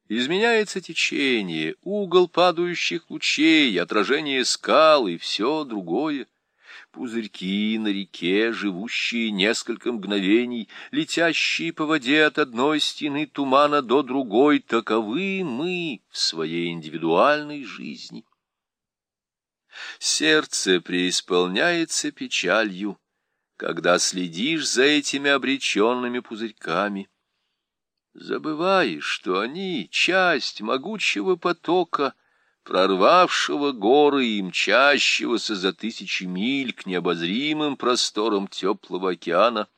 Изменяется течение, угол падающих лучей, отражение скал и все другое. Пузырьки на реке, живущие несколько мгновений, летящие по воде от одной стены тумана до другой, таковы мы в своей индивидуальной жизни. Сердце преисполняется печалью, когда следишь за этими обреченными пузырьками. Забываешь, что они — часть могучего потока, прорвавшего горы и мчащегося за тысячи миль к необозримым просторам теплого океана.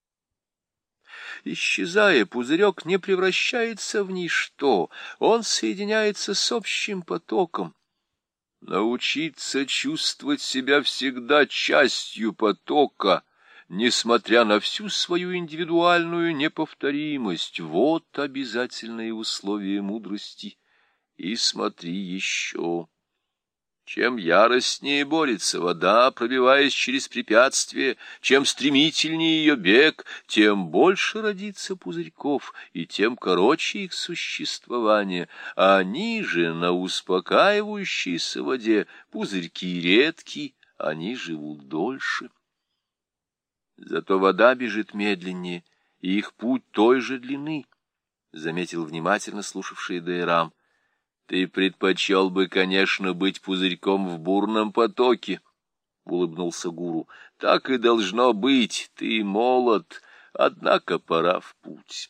Исчезая, пузырек не превращается в ничто, он соединяется с общим потоком. Научиться чувствовать себя всегда частью потока, несмотря на всю свою индивидуальную неповторимость, вот обязательные условия мудрости. И смотри еще. Чем яростнее борется вода, пробиваясь через препятствия, чем стремительнее ее бег, тем больше родится пузырьков, и тем короче их существование. Они же на успокаивающейся воде пузырьки редки, они живут дольше. Зато вода бежит медленнее, и их путь той же длины, — заметил внимательно слушавший Дейрам. Ты предпочел бы, конечно, быть пузырьком в бурном потоке, — улыбнулся гуру. Так и должно быть, ты молод, однако пора в путь.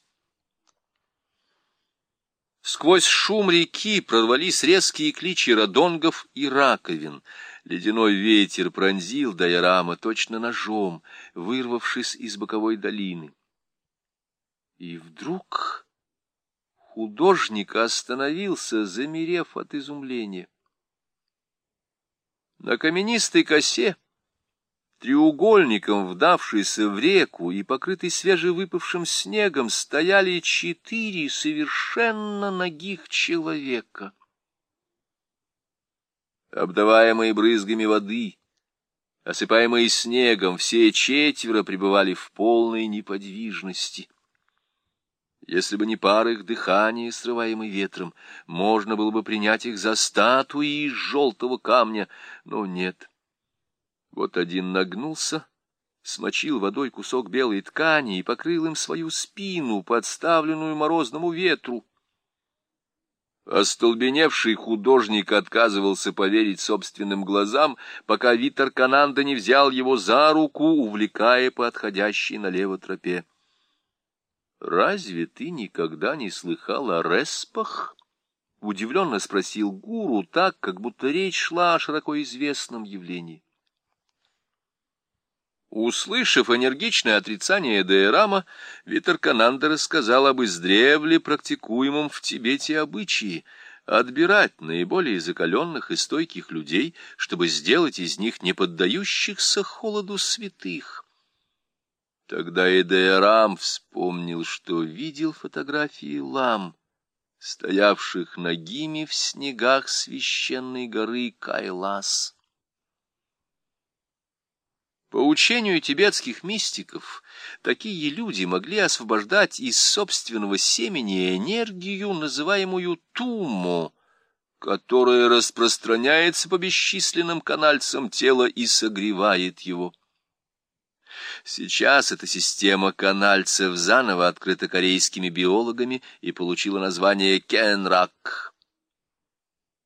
Сквозь шум реки прорвались резкие кличи радонгов и раковин. Ледяной ветер пронзил Дайрама точно ножом, вырвавшись из боковой долины. И вдруг художник остановился, замерев от изумления. На каменистой косе, треугольником вдавшейся в реку и покрытой свежевыпавшим снегом, стояли 4 совершенно нагих человека. Обдаваемые брызгами воды, осыпаемые снегом, все 4 пребывали в полной неподвижности. Если бы не пар их дыхания, срываемый ветром, можно было бы принять их за статуи из желтого камня, но нет. Вот один нагнулся, смочил водой кусок белой ткани и покрыл им свою спину, подставленную морозному ветру. Остолбеневший художник отказывался поверить собственным глазам, пока Витаркананда не взял его за руку, увлекая по отходящей налево тропе. «Разве ты никогда не слыхал о респах?» — удивленно спросил гуру, так, как будто речь шла о широко известном явлении. Услышав энергичное отрицание Дейрама, Витаркананда рассказал об издревле практикуемом в Тибете обычае — отбирать наиболее закаленных и стойких людей, чтобы сделать из них неподдающихся холоду святых. Тогда и Дейрам вспомнил, что видел фотографии лам, стоявших нагими в снегах священной горы Кайлас. По учению тибетских мистиков, такие люди могли освобождать из собственного семени энергию, называемую туммо, которая распространяется по бесчисленным канальцам тела и согревает его. Сейчас эта система канальцев заново открыта корейскими биологами и получила название Кенрак.